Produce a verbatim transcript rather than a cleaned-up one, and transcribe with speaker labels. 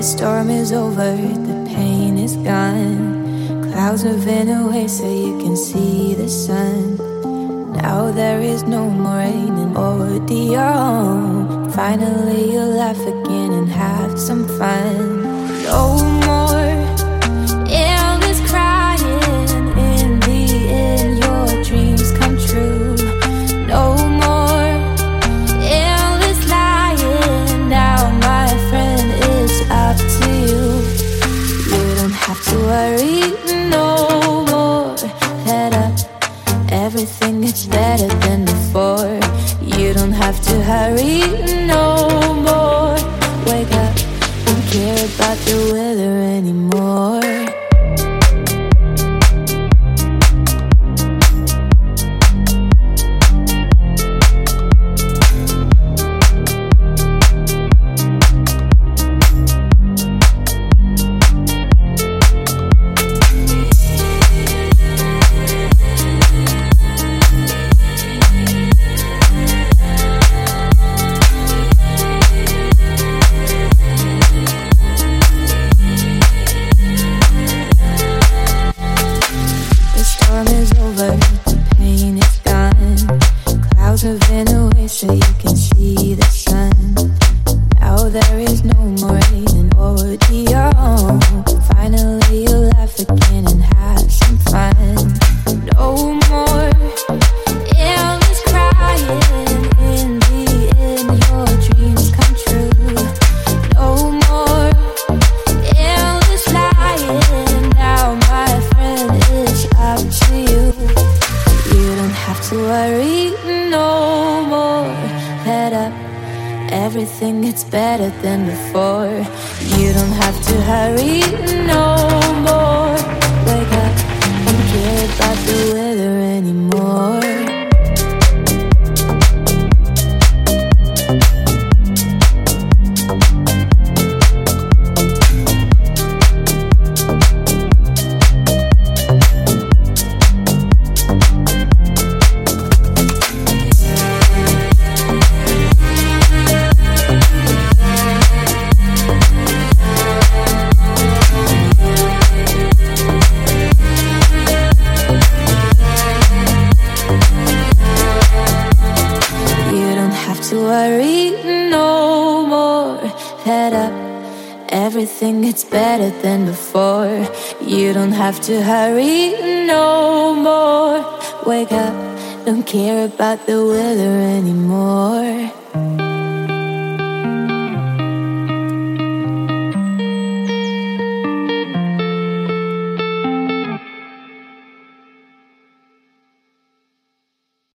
Speaker 1: storm is over, the pain is gone. Clouds moving away so you can see the sun. Now there is no more rain and ordeal. Finally you'll laugh again and have some fun. No more endless crying. In the end your dreams come true. No more endless lying. Now my friend, it's up to you. You don't have to worry no more. Head up, everything is better than before. You don't have to hurry no more. Wake up, don't care about the weather anymore. Everything gets better than before. You don't have to hurry no more. Wake up, don't care about the weather anymore. Everything gets better than before. You don't have to hurry no more. Wake up, don't care about the weather anymore.